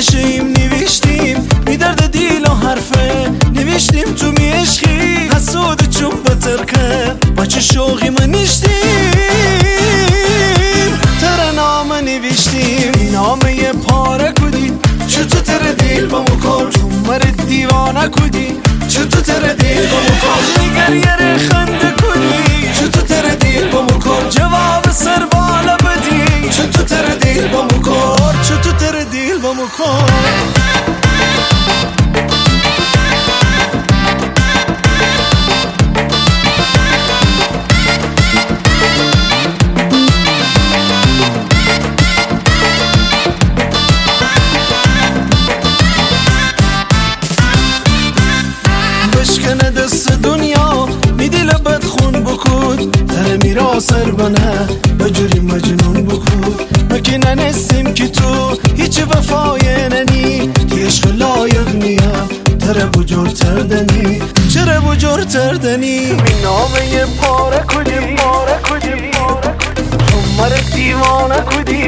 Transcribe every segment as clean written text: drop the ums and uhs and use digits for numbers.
شیم نوشتیم می درد دیل و حرفه نوشتیم تو می عشقی حسود چون بترکه با چه شوقی من نشتیم تر نامه نوشتیم نامه پاره کدی چطور تر دیل با مکار تو مرد دیوانه کدی چطور تر دیل با مکار نگر یه خنده کدی چطور تر دیل با مکار جواب سر بالا بدی چطور تر دیل با مکار چطور تر دیل با مکار بشکنه دست دنیا میدی لبت خون بکود در میرا سر بنه بجوری مجنون بکود مکنه نسیم که تو هیچ وفای ننی تی عشق لایق نیم تره بجور تردنی چره بجور تردنی می نامه پاره کدی همه دیوانه کدی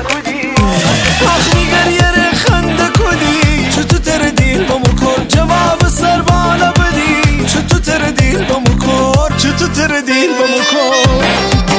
آخری گریه خنده کدی چطور تر دیل با مکر جواب سر بالا بدی چطور تر دیل با مکر چطور تر دیل با مکر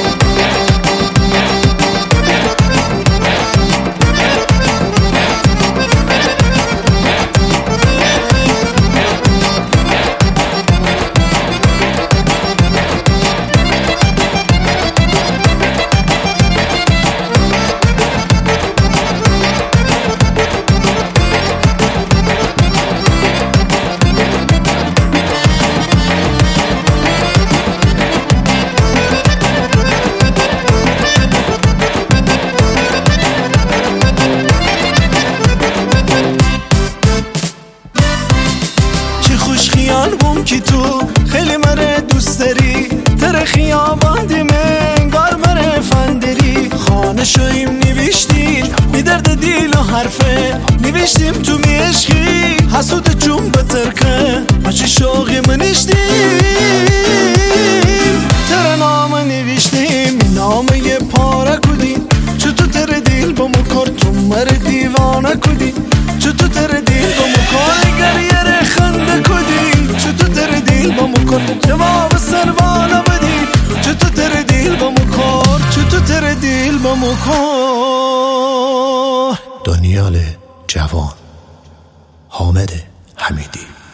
بوم که تو خیلی مره دوست داری تر خیابان دیمن گار مره فندری خانه شویم نوشتیم می درد دیل و حرفه نوشتیم تو می عشقی حسود چون بترکه بچه شوقی منشتیم تر نامه نوشتیم نامه پاره کدی چطور تر دیل با مکار تو مره دیوانه کدی چطور تر دیل با مکار گریه خنده کدی چطور تر دیل با مکار جواب سر بالا بدی چطور تر دیل با مکار چطور تر دیل با مکار دانیال جوان، حامد حمیدی.